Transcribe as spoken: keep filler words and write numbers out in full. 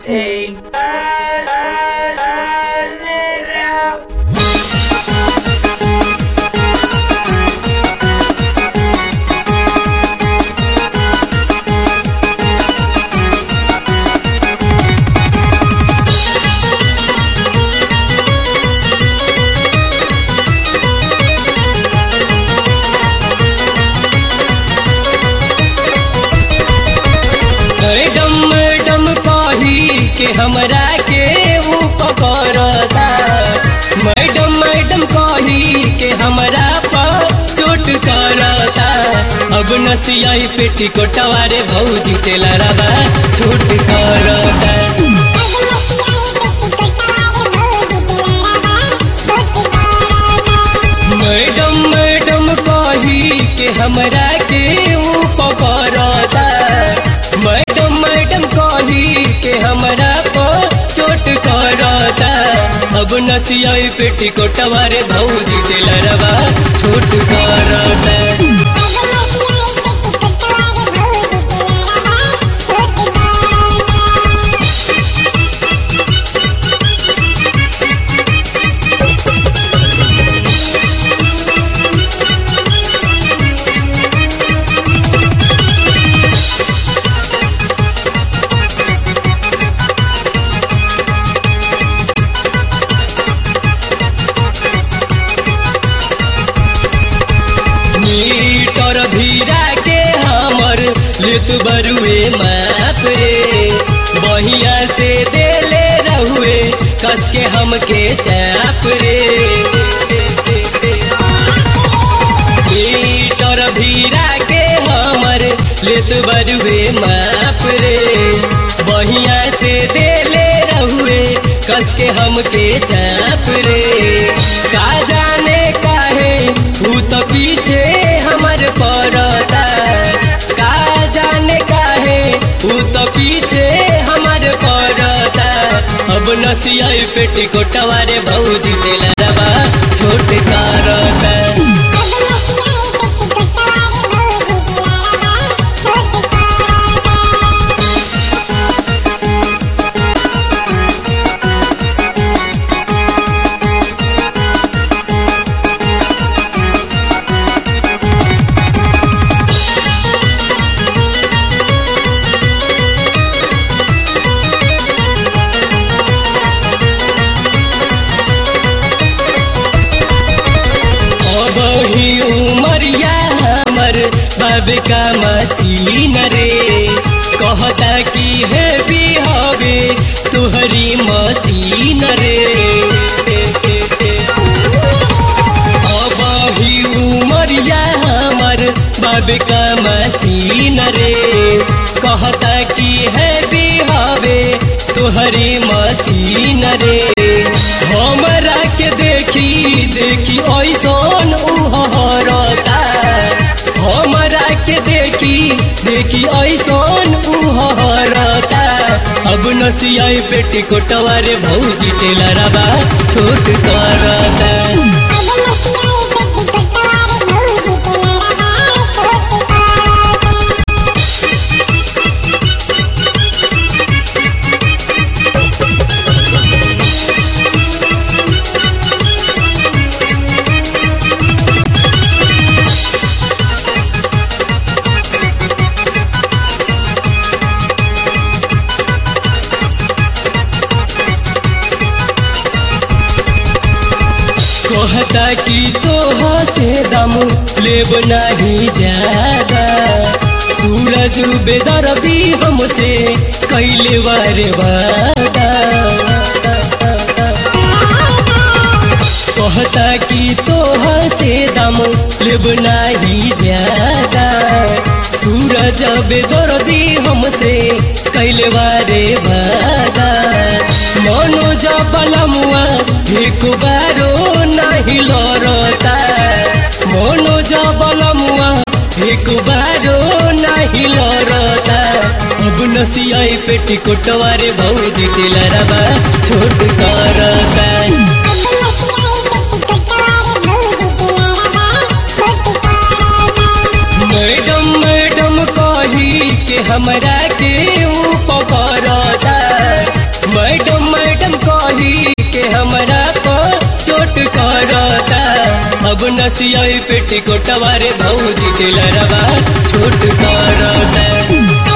Take burn it out. के हमरा के वो पकड़ता मैडम मैडम कही के हमरा पर चोट करता। अब नसियाई पेटी कोटवा रे भौजी के लड़ावा छूट करता। मैडम मैडम कही के हमरा के वो पकड़ता मैडम मैडम कही के हमरा पर चोट करता। अब नसियाई पेटी कोटवा रे भौजी के लड़ावा छूट करता। मीटर भीरा के हमर लेत बरुए माप रे बहिया से देले रहुए कस के हमके चाप रे। मीटर भीरा के हमर लेत बरुए माप रे बहिया से देले रहुए कस के हमके चाप रे। का जाने काहे ऊ तो पीछे हमर पड़ता का जाने काहे ऊ तो पीछे हमर पड़ता। अब नसियाई पेटी कोटवा रे भौजी के लड़ावा छोट करता। उमरिया हमर बाब का मसीन रे कहता कि है भी हवे तुहरी मसीन रे। अब ही उमरिया हमर बाब का मसीन रे कहता कि है भी हवे तुहरी मसीन रे। हमरा के देखी देखी ऐसन उहरता हमरा के देखी देखी ऐसन उहरता। अब नसियाई पेटी कोटवा रे भौजी के लड़ावा छोट करता। कहता कि तोहा से दम लेब नहीं ज्यादा सूरज बेदर्दी हमसे कैले वारे वादा। कहता कि तोहा से दम लेब नहीं ज्यादा सूरज बेदर्दी हमसे कैले वारे वादा। मनोज बलमुआ एक बारो नहीं लड़ता मनोज बलमुआ एक बारो नहीं लड़ता। अब नसियाई पेटी कोटवा रे भौजी के लड़ावा छोट करता। मैडम मैडम कही के हमरा के ऊ पकड़ता मैडम मैडम कही के हमरा को चोट करता अब नसिया पेटी कोटवा रे भौजी के लरवा छोट करता।